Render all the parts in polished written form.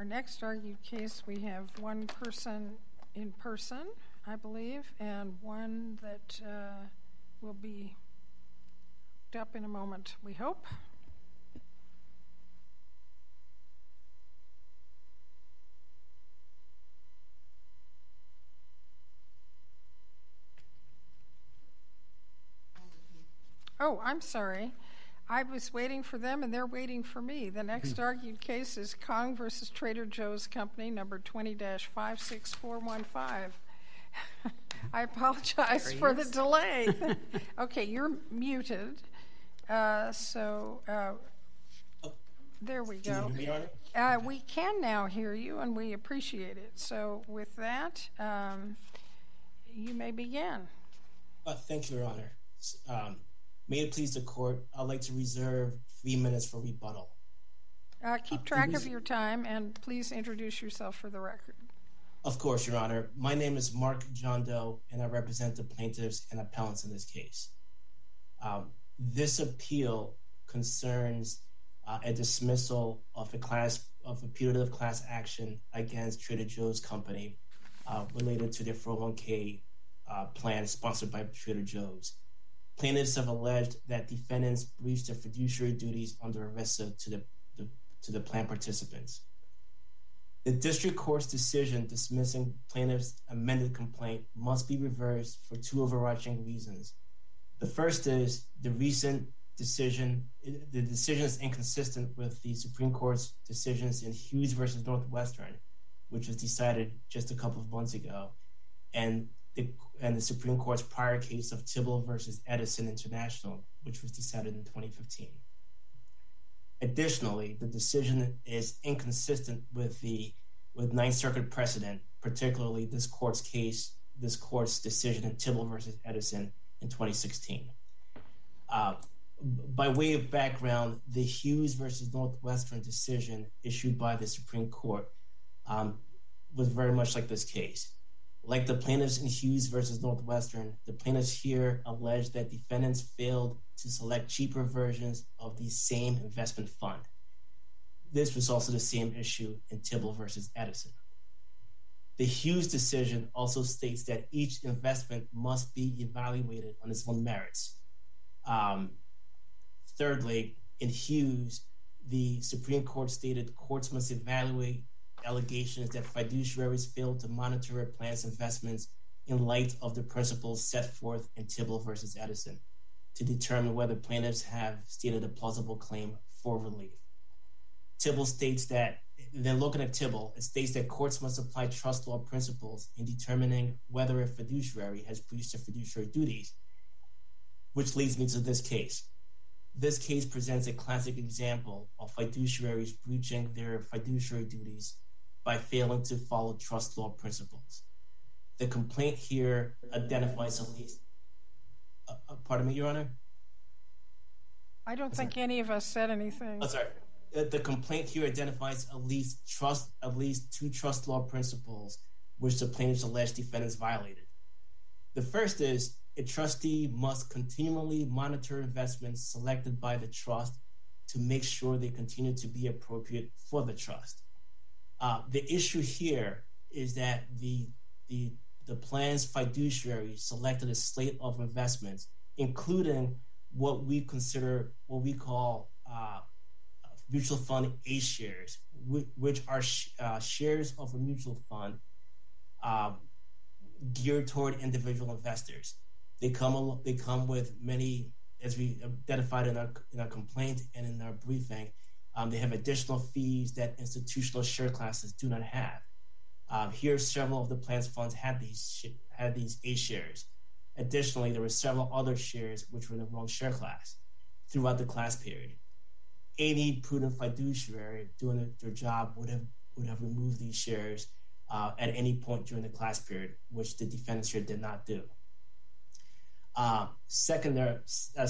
next argued case, we have one person in person, I believe, and one that will be hooked up in a moment, we hope. Oh, I'm sorry. I was waiting for them, and they're waiting for me. The next argued case is Kong versus Trader Joe's Company, number 20-56415. I apologize for the delay. Okay, you're muted. There we go. We can now hear you, and we appreciate it. So with that, you may begin. Thank you, Your Honor. May it please the court, I'd like to reserve 3 minutes for rebuttal. Keep track of your time, and please introduce yourself for the record. Of course, Your Honor. My name is Mark John Doe, and I represent the plaintiffs and appellants in this case. This appeal concerns a dismissal of a putative class action against Trader Joe's Company related to their 401k plan sponsored by Trader Joe's. Plaintiffs have alleged that defendants breached their fiduciary duties under ERISA to the plan participants. The district court's decision dismissing plaintiffs' amended complaint must be reversed for two overarching reasons. The first is the decision is inconsistent with the Supreme Court's decisions in Hughes versus Northwestern, which was decided just a couple of months ago, and the Supreme Court's prior case of Tibble versus Edison International, which was decided in 2015. Additionally, the decision is inconsistent with Ninth Circuit precedent, particularly this court's decision in Tibble versus Edison in 2016. By way of background, the Hughes versus Northwestern decision issued by the Supreme Court was very much like this case. Like the plaintiffs in Hughes versus Northwestern, the plaintiffs here allege that defendants failed to select cheaper versions of the same investment fund. This was also the same issue in Tibble versus Edison. The Hughes decision also states that each investment must be evaluated on its own merits. Thirdly, in Hughes, the Supreme Court stated courts must evaluate allegations that fiduciaries failed to monitor a plan's investments in light of the principles set forth in Tibble versus Edison to determine whether plaintiffs have stated a plausible claim for relief. Tibble states that, then looking at Tibble, it states that courts must apply trust law principles in determining whether a fiduciary has breached their fiduciary duties, which leads me to this case. This case presents a classic example of fiduciaries breaching their fiduciary duties by failing to follow trust law principles. The complaint here identifies at least... pardon me, Your Honor? I don't think any of us said anything. Oh, sorry. The complaint here identifies at least two trust law principles which the plaintiffs allege defendants violated. The first is a trustee must continually monitor investments selected by the trust to make sure they continue to be appropriate for the trust. The issue here is that the plan's fiduciary selected a slate of investments, including what we call mutual fund A shares, which are shares of a mutual fund geared toward individual investors. They come with many, as we identified in our complaint and in our briefing. They have additional fees that institutional share classes do not have. Here, several of the plan's funds had these A shares. Additionally, there were several other shares which were in the wrong share class throughout the class period. Any prudent fiduciary doing their job would have removed these shares at any point during the class period, which the defendants here did not do. Second, a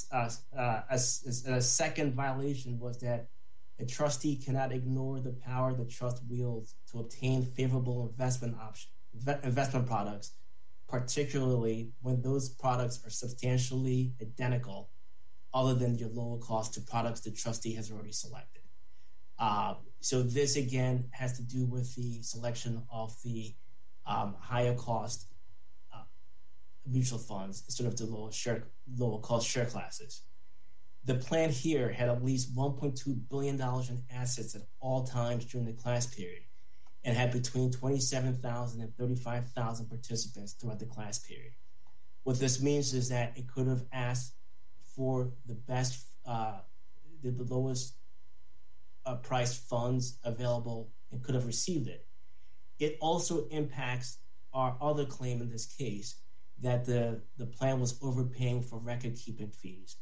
second violation was that a trustee cannot ignore the power the trust wields to obtain favorable investment products, particularly when those products are substantially identical, other than your lower cost to products the trustee has already selected. So this, again, has to do with the selection of the higher cost mutual funds instead of the lower cost share classes. The plan here had at least $1.2 billion in assets at all times during the class period and had between 27,000 and 35,000 participants throughout the class period. What this means is that it could have asked for the best, the lowest priced funds available and could have received it. It also impacts our other claim in this case that the plan was overpaying for record-keeping fees.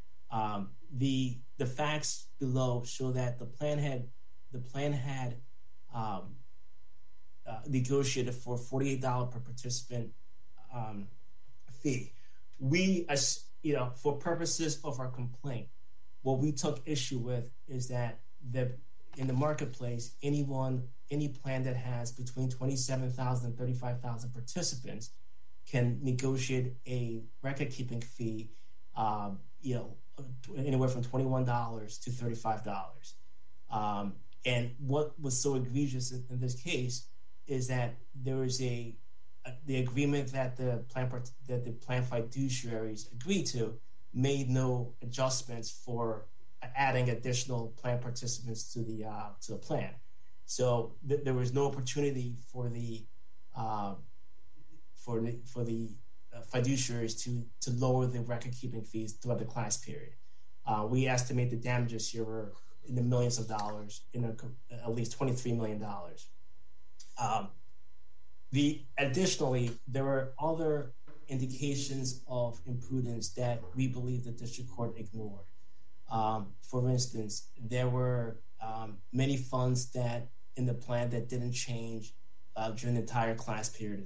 The facts below show that the plan had negotiated for $48 per participant fee. We, for purposes of our complaint, what we took issue with is that in the marketplace, any plan that has between 27,000 and 35,000 participants can negotiate a record-keeping fee, anywhere from $21 to $35. And what was so egregious in this case is that there was the agreement that the plan fiduciaries agreed to made no adjustments for adding additional plan participants to the plan. So there was no opportunity for the fiduciaries to lower the record-keeping fees throughout the class period. We estimate the damages here were in the millions of dollars, at least $23 million. Additionally, there were other indications of imprudence that we believe the district court ignored. For instance, there were many funds that in the plan that didn't change during the entire class period,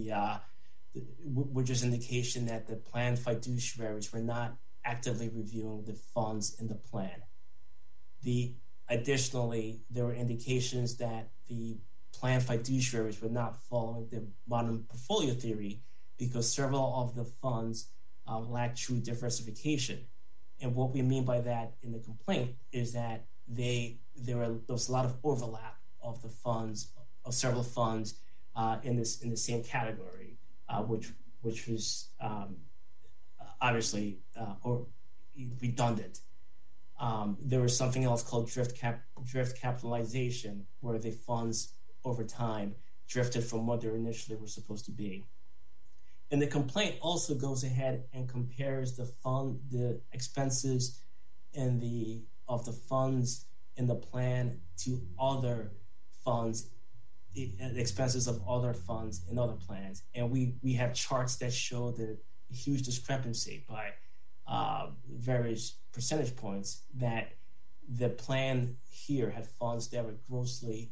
which is indication that the plan fiduciaries were not actively reviewing the funds in the plan. Additionally, there were indications that the plan fiduciaries were not following the modern portfolio theory because several of the funds lacked true diversification. And what we mean by that in the complaint is that there was a lot of overlap of the funds, of several funds in the same category, which was obviously redundant. There was something else called drift capitalization, where the funds over time drifted from what they initially were supposed to be. And the complaint also goes ahead and compares the expenses of the funds in the plan to other funds, the expenses of other funds in other plans. And we have charts that show the huge discrepancy by various percentage points that the plan here had funds that were grossly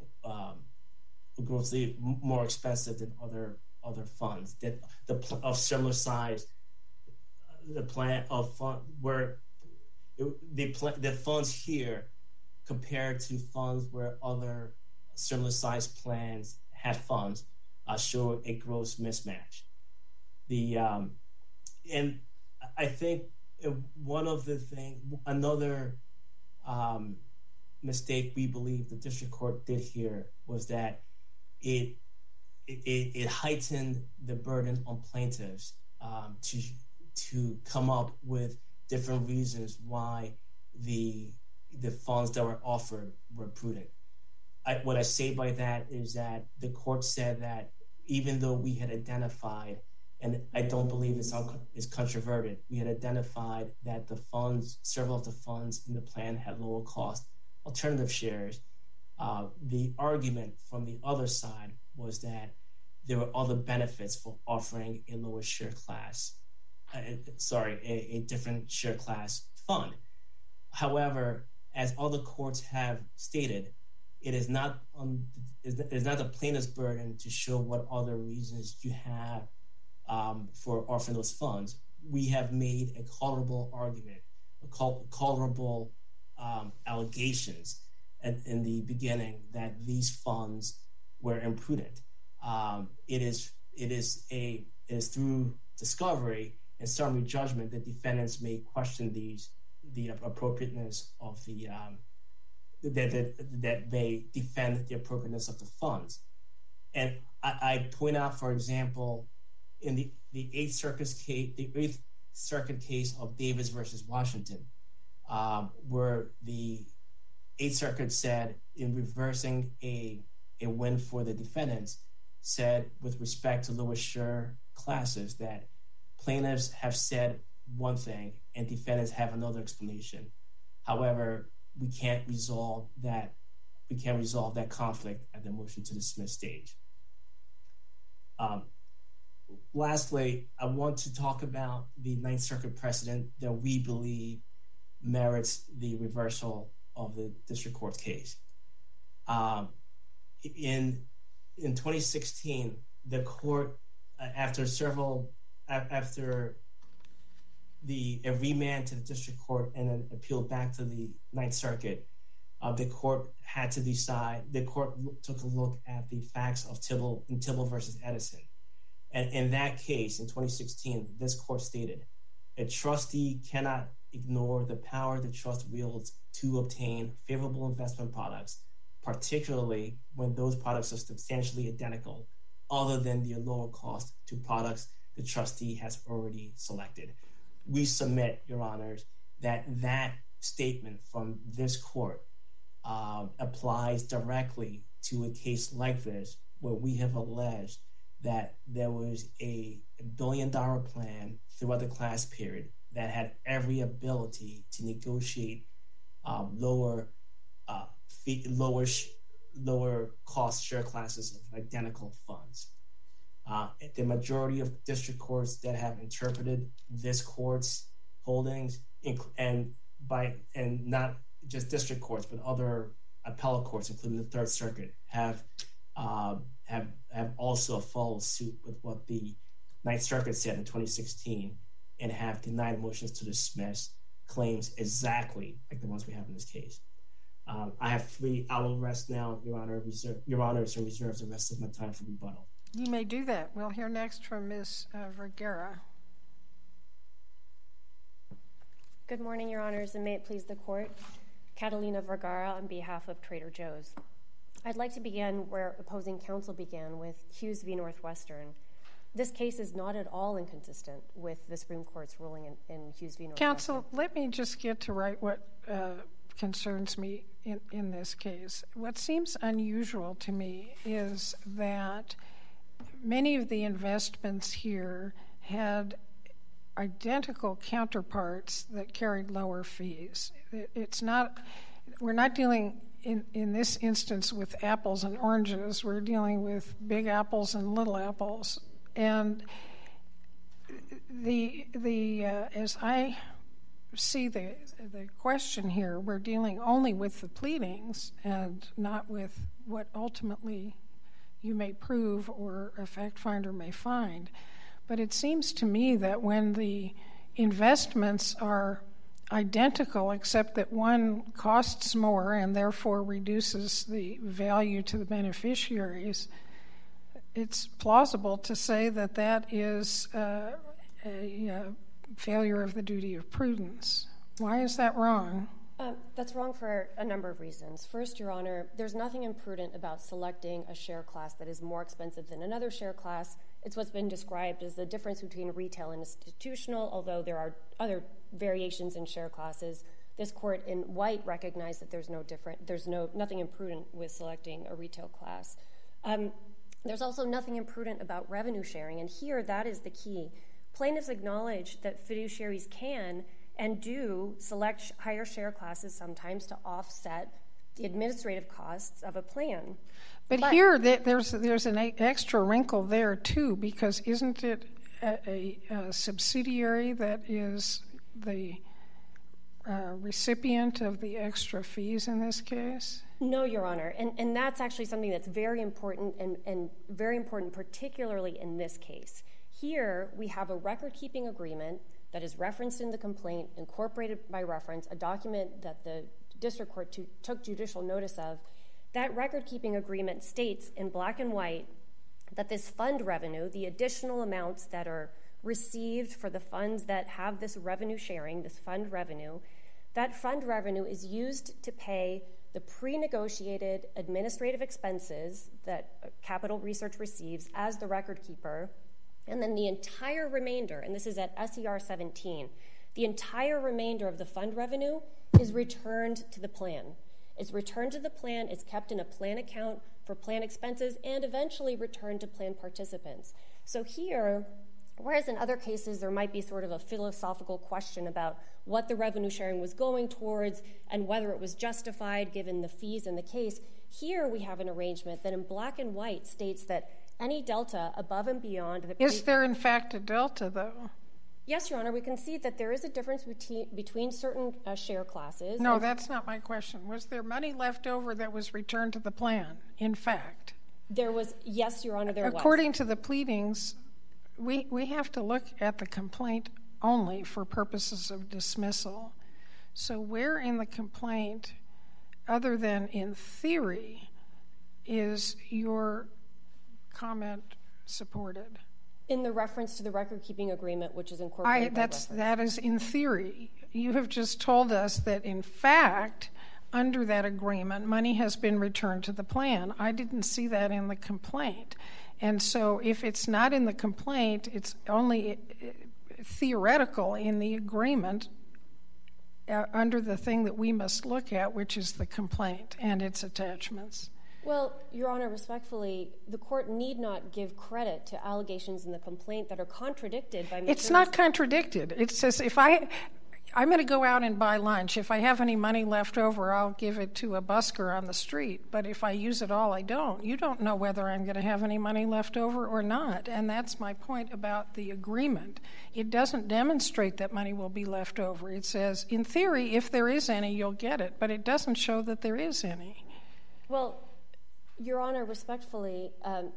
more expensive than other funds that of similar size. The plan of fund where the funds here compared to funds where other similar size plans had funds show a gross mismatch. And I think another mistake we believe the district court did here was that it heightened the burden on plaintiffs to come up with different reasons why the funds that were offered were prudent. What I say by that is that the court said that even though we had identified, and I don't believe it's controverted, we had identified that several of the funds in the plan had lower cost alternative shares. The argument from the other side was that there were other benefits for offering a lower share class, a different share class fund. However, as other courts have stated, it is not the plaintiff's burden to show what other reasons you have for offering those funds. We have made a colorable argument, colorable allegations in the beginning that these funds were imprudent. It is through discovery and summary judgment that defendants may question the appropriateness of the that they defend the appropriateness of the funds. And I point out, for example, in the Eighth Circuit case of Davis versus Washington, where the Eighth Circuit said, in reversing a win for the defendants, said with respect to lower share classes that plaintiffs have said one thing and defendants have another explanation. However, we can't resolve that conflict at the motion to dismiss stage. Lastly, I want to talk about the Ninth Circuit precedent that we believe merits the reversal of the district court case. In 2016, the court, after a remand to the district court and an appeal back to the Ninth Circuit, the court had to decide. The court took a look at the facts of Tibble versus Edison. And in that case, in 2016, this court stated, a trustee cannot ignore the power the trust wields to obtain favorable investment products, particularly when those products are substantially identical, other than the lower cost to products the trustee has already selected. We submit, Your Honors, that statement from this court applies directly to a case like this, where we have alleged that there was a $1 billion plan throughout the class period that had every ability to negotiate lower cost share classes of identical funds. The majority of district courts that have interpreted this court's holdings, and not just district courts, but other appellate courts, including the Third Circuit, have also followed suit with what the Ninth Circuit said in 2016 and have denied motions to dismiss claims exactly like the ones we have in this case. I have 3. I will rest now, Your Honor. Your Honors, and reserve the rest of my time for rebuttal. You may do that. We'll hear next from Ms. Vergara. Good morning, Your Honors, and may it please the Court. Catalina Vergara on behalf of Trader Joe's. I'd like to begin where opposing counsel began, with Hughes v. Northwestern. This case is not at all inconsistent with the Supreme Court's ruling in Hughes v. Northwestern. Counsel, let me just get to right what concerns me in this case. What seems unusual to me is that many of the investments here had identical counterparts that carried lower fees. We're not dealing in this instance with apples and oranges. We're dealing with big apples and little apples. And as I see the question here, we're dealing only with the pleadings and not with what ultimately you may prove or a fact finder may find. But it seems to me that when the investments are identical, except that one costs more and therefore reduces the value to the beneficiaries, it's plausible to say that that is a failure of the duty of prudence. Why is that wrong? That's wrong for a number of reasons. First, Your Honor, there's nothing imprudent about selecting a share class that is more expensive than another share class. It's what's been described as the difference between retail and institutional, although there are other variations in share classes. This court in White recognized that there's nothing imprudent with selecting a retail class. There's also nothing imprudent about revenue sharing, and here that is the key. Plaintiffs acknowledge that fiduciaries can and do select higher share classes sometimes to offset the administrative costs of a plan. But here there's an extra wrinkle there too, because isn't it a subsidiary that is the recipient of the extra fees in this case? No, Your Honor, and that's actually something that's very important and very important particularly in this case. Here we have a record-keeping agreement that is referenced in the complaint, incorporated by reference, a document that the district court took judicial notice of. That record-keeping agreement states in black and white that this fund revenue, the additional amounts that are received for the funds that have this revenue sharing, this fund revenue, that fund revenue is used to pay the pre-negotiated administrative expenses that Capital Research receives as the record keeper, and then the entire remainder, and this is at SER 17, the entire remainder of the fund revenue is returned to the plan. It's returned to the plan, it's kept in a plan account for plan expenses, and eventually returned to plan participants. So here, whereas in other cases there might be sort of a philosophical question about what the revenue sharing was going towards and whether it was justified given the fees in the case, here we have an arrangement that in black and white states that any delta above and beyond the... Is there in fact a delta, though? Yes, Your Honor, we can see that there is a difference between certain share classes. No, that's not my question. Was there money left over that was returned to the plan, in fact? There was, yes, Your Honor, there was. According to the pleadings, we have to look at the complaint only for purposes of dismissal. So where in the complaint, other than in theory, is your comment supported? In the reference to the record-keeping agreement, which is incorporated by reference. That is in theory. You have just told us that, in fact, under that agreement, money has been returned to the plan. I didn't see that in the complaint. And so if it's not in the complaint, it's only theoretical in the agreement under the thing that we must look at, which is the complaint and its attachments. Well, Your Honor, respectfully, the court need not give credit to allegations in the complaint that are contradicted by... It's not contradicted. It says if I'm going to go out and buy lunch. If I have any money left over, I'll give it to a busker on the street. But if I use it all, I don't. You don't know whether I'm going to have any money left over or not. And that's my point about the agreement. It doesn't demonstrate that money will be left over. It says, in theory, if there is any, you'll get it. But it doesn't show that there is any. Well, Your Honor, respectfully,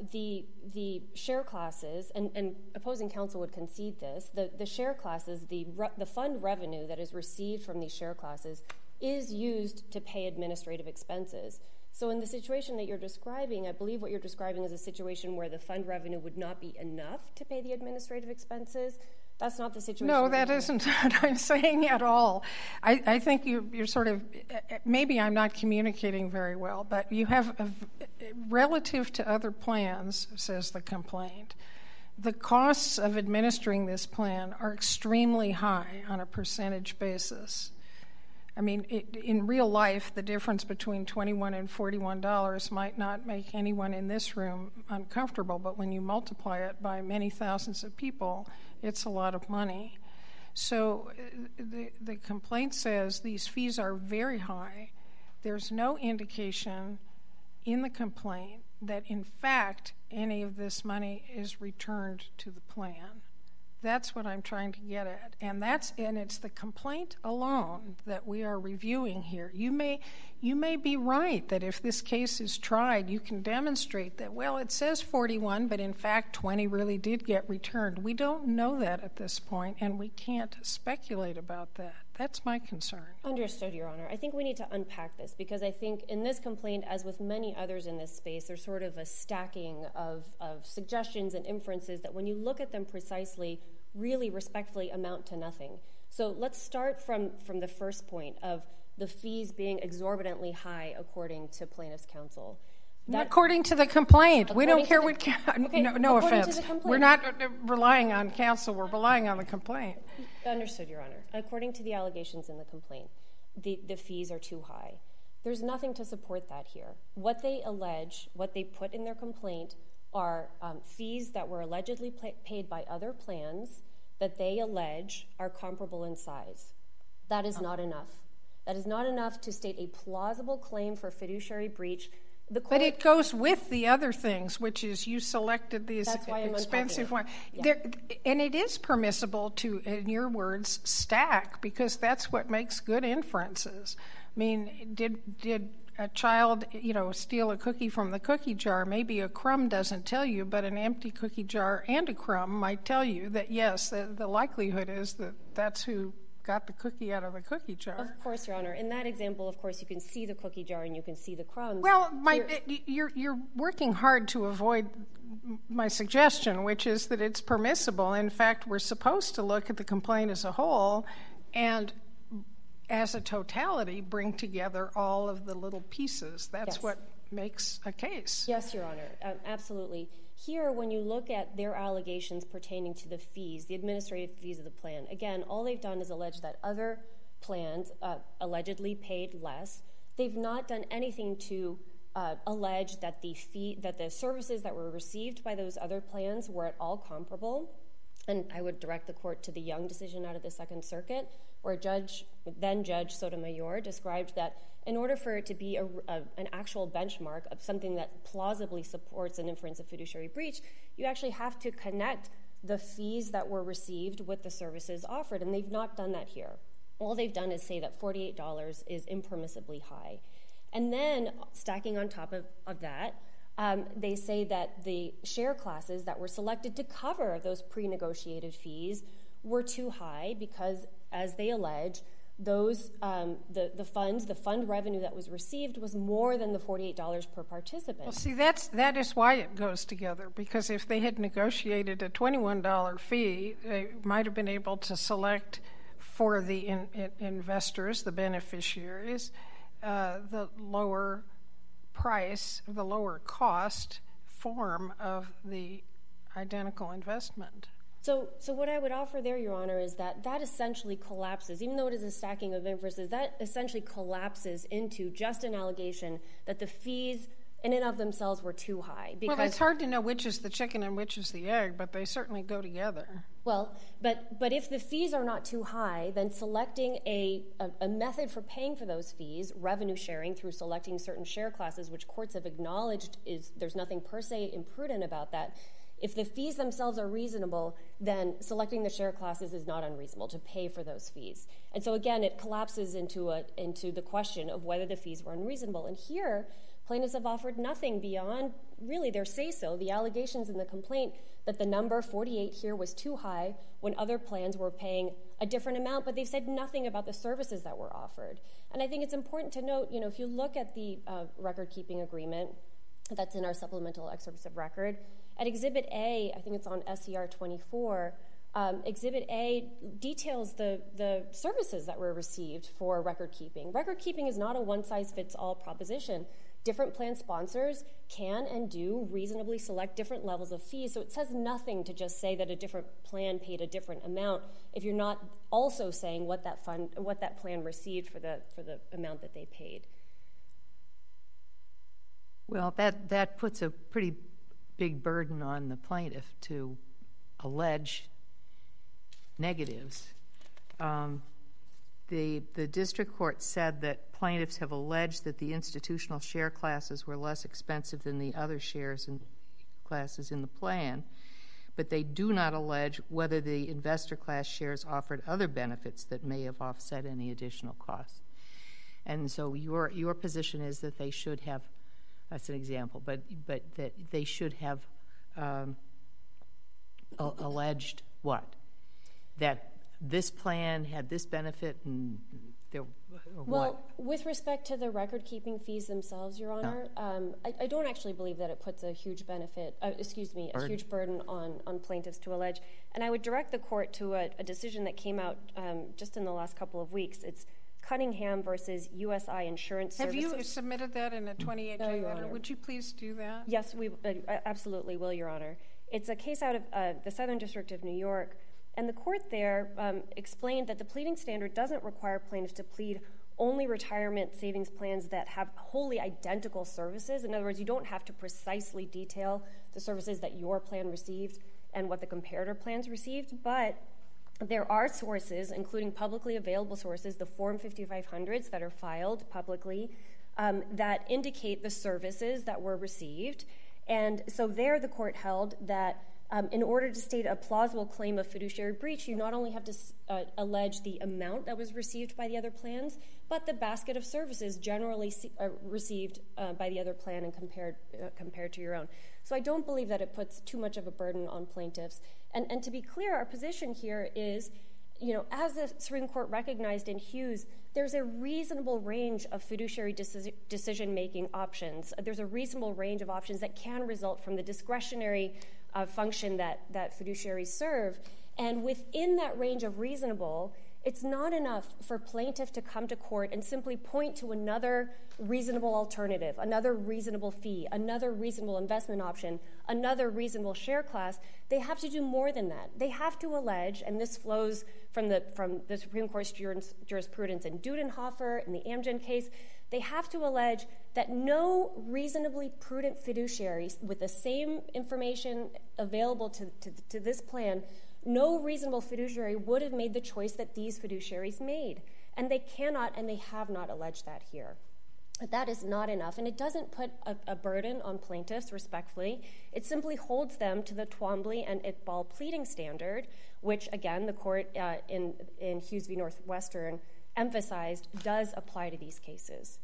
the share classes, and opposing counsel would concede this, the share classes, the fund revenue that is received from these share classes is used to pay administrative expenses. So in the situation that you're describing, I believe what you're describing is a situation where the fund revenue would not be enough to pay the administrative expenses. That's not the situation. No, that isn't what I'm saying at all. I think you're sort of, maybe I'm not communicating very well, but you have, relative to other plans, says the complaint, the costs of administering this plan are extremely high on a percentage basis. I mean, in real life, the difference between $21 and $41 might not make anyone in this room uncomfortable, but when you multiply it by many thousands of people, it's a lot of money. So the complaint says these fees are very high. There's no indication in the complaint that, in fact, any of this money is returned to the plan. That's what I'm trying to get at. And it's the complaint alone that we are reviewing here. You may be right that if this case is tried, you can demonstrate that, well, it says 41, but in fact 20 really did get returned. We don't know that at this point, and we can't speculate about that. That's my concern. Understood, Your Honor. I think we need to unpack this because I think in this complaint, as with many others in this space, there's sort of a stacking of suggestions and inferences that when you look at them precisely, really respectfully amount to nothing. So let's start from the first point of the fees being exorbitantly high according to plaintiff's counsel. According to the complaint. We don't care what... Okay, no offense. We're not relying on counsel. We're relying on the complaint. Understood, Your Honor. According to the allegations in the complaint, the fees are too high. There's nothing to support that here. What they allege, what they put in their complaint are fees that were allegedly paid by other plans that they allege are comparable in size. That is not enough. That is not enough to state a plausible claim for fiduciary breach. But it goes with the other things, which is you selected these expensive ones. Yeah. And it is permissible to, in your words, stack, because that's what makes good inferences. I mean, did a child, steal a cookie from the cookie jar? Maybe a crumb doesn't tell you, but an empty cookie jar and a crumb might tell you that, yes, the likelihood is that that's who got the cookie out of the cookie jar. Of course, Your Honor. In that example, of course, you can see the cookie jar and you can see the crumbs. Well, you're working hard to avoid my suggestion, which is that it's permissible. In fact, we're supposed to look at the complaint as a whole, and as a totality, bring together all of the little pieces. That's Yes. what makes a case. Yes, Your Honor, absolutely. Here, when you look at their allegations pertaining to the fees, the administrative fees of the plan, again, all they've done is allege that other plans allegedly paid less. They've not done anything to allege that the services that were received by those other plans were at all comparable. And I would direct the court to the Young decision out of the Second Circuit, where then Judge Sotomayor described that in order for it to be an actual benchmark of something that plausibly supports an inference of fiduciary breach, you actually have to connect the fees that were received with the services offered, and they've not done that here. All they've done is say that $48 is impermissibly high. And then, stacking on top of that, they say that the share classes that were selected to cover those pre-negotiated fees were too high because, as they allege, those the fund revenue that was received was more than the $48 per participant. Well, see, that is why it goes together, because if they had negotiated a $21 fee, they might have been able to select for the investors, the beneficiaries, the lower price, the lower cost form of the identical investment. So what I would offer there, Your Honor, is that essentially collapses, even though it is a stacking of inferences, that essentially collapses into just an allegation that the fees in and of themselves were too high. Well, it's hard to know which is the chicken and which is the egg, but they certainly go together. Well, but if the fees are not too high, then selecting a method for paying for those fees, revenue sharing through selecting certain share classes, which courts have acknowledged there's nothing per se imprudent about that. If the fees themselves are reasonable, then selecting the share classes is not unreasonable to pay for those fees. And so again, it collapses into the question of whether the fees were unreasonable. And here, plaintiffs have offered nothing beyond really their say-so, the allegations in the complaint that the number 48 here was too high when other plans were paying a different amount, but they've said nothing about the services that were offered. And I think it's important to note, if you look at the record-keeping agreement that's in our supplemental excerpts of record, at Exhibit A, I think it's on SCR 24, Exhibit A details the services that were received for record-keeping. Record-keeping is not a one-size-fits-all proposition. Different plan sponsors can and do reasonably select different levels of fees, so it says nothing to just say that a different plan paid a different amount if you're not also saying what that plan received for the amount that they paid. Well, that puts a pretty big burden on the plaintiff to allege negatives. The district court said that plaintiffs have alleged that the institutional share classes were less expensive than the other shares and classes in the plan, but they do not allege whether the investor class shares offered other benefits that may have offset any additional costs. And so your position is that they should have, that's an example, but that they should have alleged what? That this plan had this benefit and there, or well, what? With respect to the record-keeping fees themselves, Your Honor, I don't actually believe that it puts a huge a huge burden on plaintiffs to allege. And I would direct the court to a decision that came out just in the last couple of weeks. It's Cunningham versus USI Insurance Services. Have you submitted that in a 28-J letter? Would you please do that? Yes, we absolutely will, Your Honor. It's a case out of the Southern District of New York, and the court there explained that the pleading standard doesn't require plaintiffs to plead only retirement savings plans that have wholly identical services. In other words, you don't have to precisely detail the services that your plan received and what the comparator plans received, but there are sources, including publicly available sources, the Form 5500s that are filed publicly, that indicate the services that were received. And so there the court held that in order to state a plausible claim of fiduciary breach, you not only have to allege the amount that was received by the other plans, but the basket of services generally received by the other plan and compared to your own. So I don't believe that it puts too much of a burden on plaintiffs. And to be clear, our position here is, as the Supreme Court recognized in Hughes, there's a reasonable range of fiduciary decision-making options. There's a reasonable range of options that can result from the discretionary function that fiduciaries serve. And within that range of reasonable, It's not enough for plaintiff to come to court and simply point to another reasonable alternative, another reasonable fee, another reasonable investment option, another reasonable share class. They have to do more than that. They have to allege, and this flows from the Supreme Court's jurisprudence in Dudenhofer, in the Amgen case, they have to allege that no reasonably prudent fiduciary with the same information available to this plan, no reasonable fiduciary would have made the choice that these fiduciaries made. And they cannot and they have not alleged that here. But that is not enough, and it doesn't put a burden on plaintiffs, respectfully. It simply holds them to the Twombly and Iqbal pleading standard, which, again, the court in Hughes v. Northwestern emphasized does apply to these cases.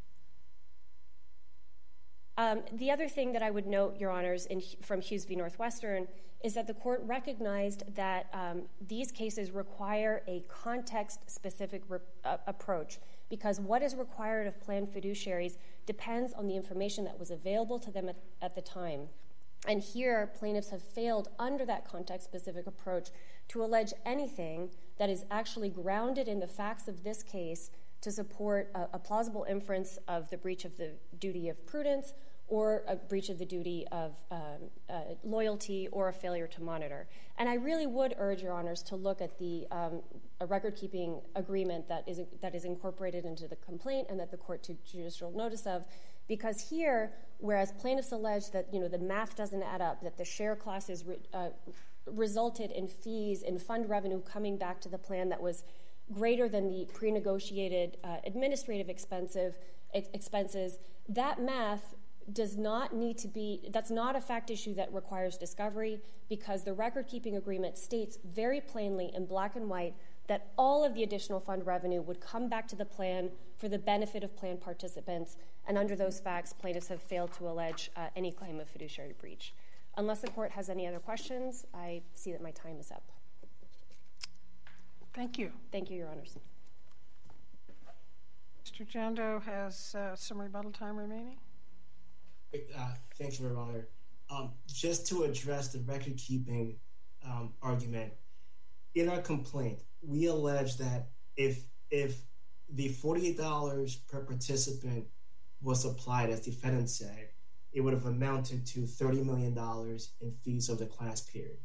The other thing that I would note, Your Honors, from Hughes v. Northwestern is that the court recognized that these cases require a context-specific approach, because what is required of planned fiduciaries depends on the information that was available to them at the time. And here, plaintiffs have failed under that context-specific approach to allege anything that is actually grounded in the facts of this case to support a plausible inference of the breach of the duty of prudence or a breach of the duty of loyalty or a failure to monitor. And I really would urge Your Honors to look at the record-keeping agreement that is incorporated into the complaint and that the court took judicial notice of, because here, whereas plaintiffs allege that the math doesn't add up, that the share classes resulted in fees and fund revenue coming back to the plan that was greater than the pre-negotiated administrative expenses, that math does not need to be, that's not a fact issue that requires discovery, because the record-keeping agreement states very plainly in black and white that all of the additional fund revenue would come back to the plan for the benefit of plan participants, and under those facts, plaintiffs have failed to allege any claim of fiduciary breach. Unless the court has any other questions, I see that my time is up. Thank you. Thank you, Your Honors. Mr. Jando has some rebuttal time remaining. Thank you, Your Honor. Just to address the record-keeping argument, in our complaint, we allege that if the $48 per participant was applied, as defendants said, it would have amounted to $30 million in fees of the class period.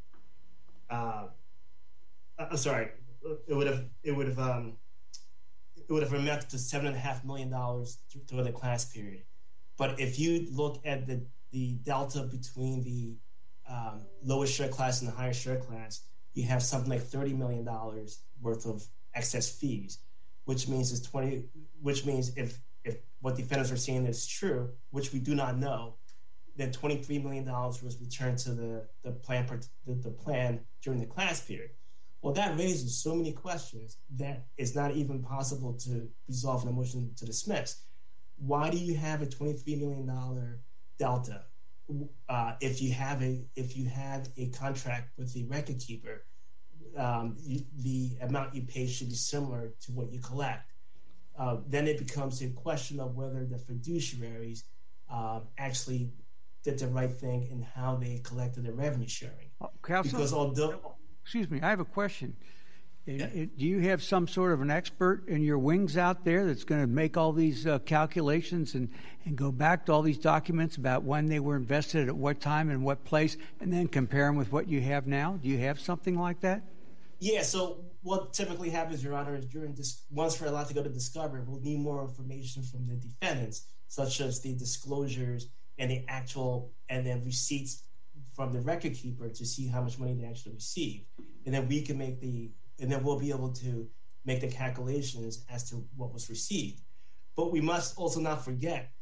It would have amounted to $7.5 million through the class period. But if you look at the delta between the lowest share class and the higher share class, you have something like $30 million worth of excess fees, which means if what defendants are saying is true, which we do not know, then $23 million was returned to the plan during the class period. Well, that raises so many questions that it's not even possible to resolve in a motion to dismiss. Why do you have a $23 million delta if you have a contract with the record keeper? The amount you pay should be similar to what you collect. Then it becomes a question of whether the fiduciaries actually did the right thing in how they collected their revenue sharing. Counsel, because although, excuse me, I have a question. Yeah. Do you have some sort of an expert in your wings out there that's going to make all these calculations and go back to all these documents about when they were invested at what time and what place, and then compare them with what you have now? Do you have something like that? Yeah, so what typically happens, Your Honor, is once we're allowed to go to discovery, we'll need more information from the defendants, such as the disclosures and the actual, and then receipts from the record keeper to see how much money they actually received. And then we'll be able to make the calculations as to what was received. But we must also not forget,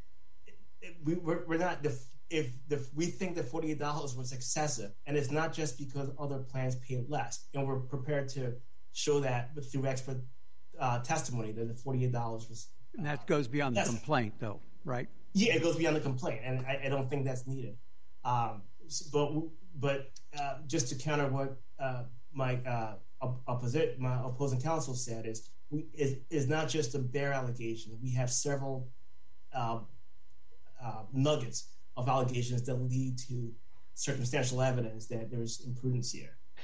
if we think that $48 was excessive, and it's not just because other plans paid less, and we're prepared to show that through expert testimony that the $48 was. And that goes beyond the complaint, though, right? Yeah, it goes beyond the complaint, and I don't think that's needed. But just to counter what my opposing counsel said is not just a bare allegation. We have several nuggets of allegations that lead to circumstantial evidence that there's imprudence here.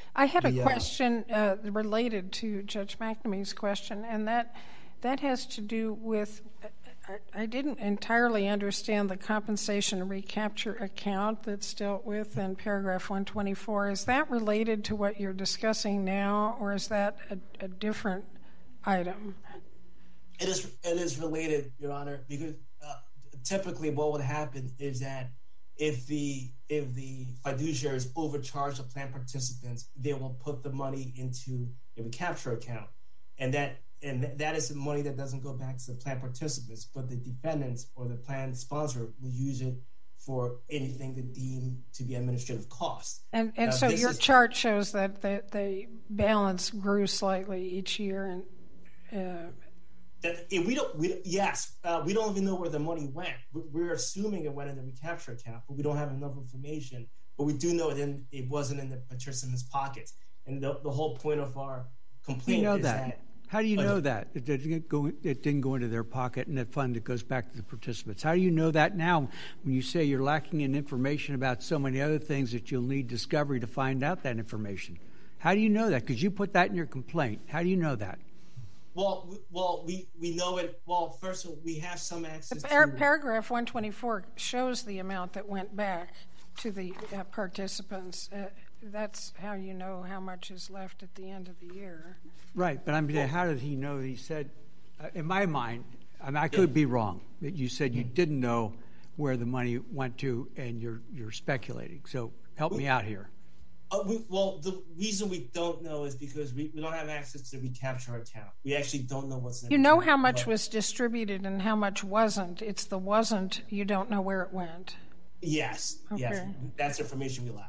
I had a question related to Judge McNamee's question, and that has to do with, I didn't entirely understand the compensation recapture account that's dealt with in paragraph 124. Is that related to what you're discussing now, or is that a different item? It is related, Your Honor, because typically what would happen is that if the fiduciaries overcharge the plan participants, they will put the money into a recapture account, and that is the money that doesn't go back to the plan participants, but the defendants or the plan sponsor will use it for anything they deem to be administrative costs. And so your chart shows that the balance grew slightly each year, and we don't even know where the money went. We're assuming it went in the recapture account, but we don't have enough information. But we do know it wasn't in the participants' pockets. And the whole point of our complaint is that. How do you know that? It didn't go into their pocket and that fund that goes back to the participants. How do you know that now when you say you're lacking in information about so many other things that you'll need discovery to find out that information? How do you know that? Because you put that in your complaint. How do you know that? Well, we know it. Well, first of all, we have some access to... Paragraph 124 shows the amount that went back to the participants. That's how you know how much is left at the end of the year. Right, but how did he know? He said, in my mind, I could be wrong, that you said you didn't know where the money went to, and you're speculating. So help me out here. Well, the reason we don't know is because we don't have access to the recapture account. We actually don't know what's in the account. You know how much was distributed and how much wasn't. It's the wasn't, you don't know where it went. Yes, okay. Yes. That's information we lack.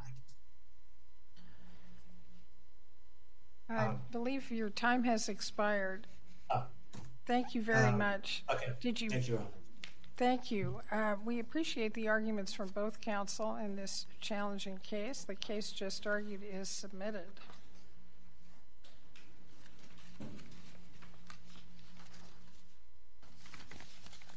I believe your time has expired. Thank you very much. Okay. Thank you. Thank you. We appreciate the arguments from both counsel in this challenging case. The case just argued is submitted.